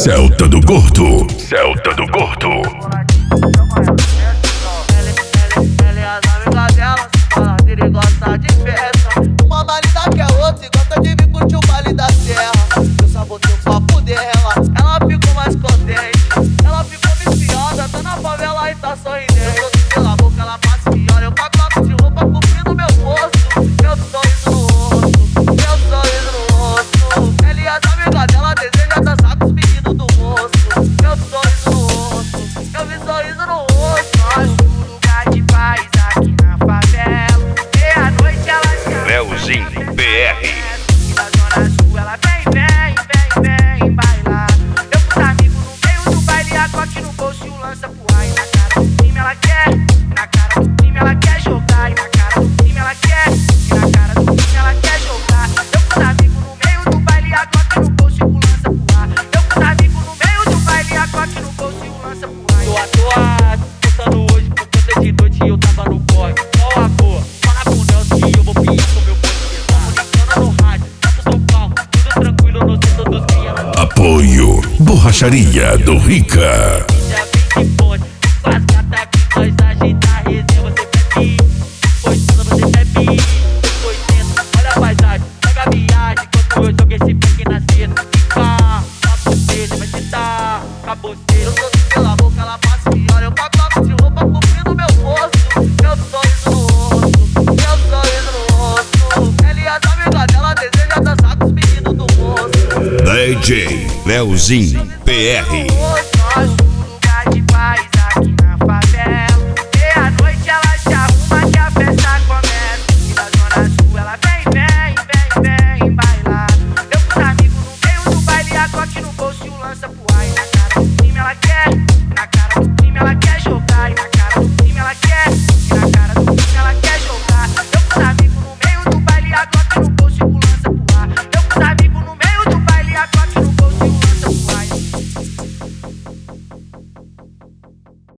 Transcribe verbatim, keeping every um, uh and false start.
Celta do Gordo. Celta do Gordo. Ela é as amigas dela, se fala dele gosta de festa. Uma marida que é outra e gosta de vir curtir o baile da serra. Eu sabotei o papo dela, ela ficou mais contente. Ela ficou viciada, tá na favela e tá sorridente. Eu tô pela boca, ela passa e olha. Eu com a classe de roupa cobrindo meu rosto. Meu sorriso no rosto, meu sorriso no rosto. Ela e as amigas dela desejam dançar com os meninos do rosto. Meu sorriso no rosto, eu vi sorriso no rosto. Nosso lugar de paz aqui na favela. Meia-noite ela chama Leozinho P R. E da zona sul ela vem, vem, vem, vem bailar. Eu com os amigos no meio do baile, a coque no bolso e o lança pro ar. E na cara do crime ela quer, na cara do crime ela quer jogar. E na cara do crime ela quer, e na cara do crime ela quer jogar. Eu com os amigos no meio do baile, a coque no bolso e o lança pro ar. Eu com os amigos no meio do baile, a coque no bolso e o lança pro ar. Tô atuado, postando hoje por conta de noite e eu tava no corre. Qual a cor? Fala com o Nelson que eu vou pinhar com meu poder. Comunicando no rádio, tanto do palco, tudo tranquilo, não sei todos crianças. Apoio Borracharia do Rica. Já vem de ponte, com as gatas que nós agita a resenha. Você bebe, depois tudo você bebe. Depois tenta, olha a paisagem, pega a viagem. Quando eu joguei esse pique na cena, fica, papo dele, vai tentar, acabou cedo. Eu tô pela boca, ela passa e olha. Eu com a classe de roupa cobrindo meu rosto. Meu sorriso no rosto, meu sorriso no rosto. Ela e as amigas dela desejam dançar com os meninos do rosto. D J Leozinho P R.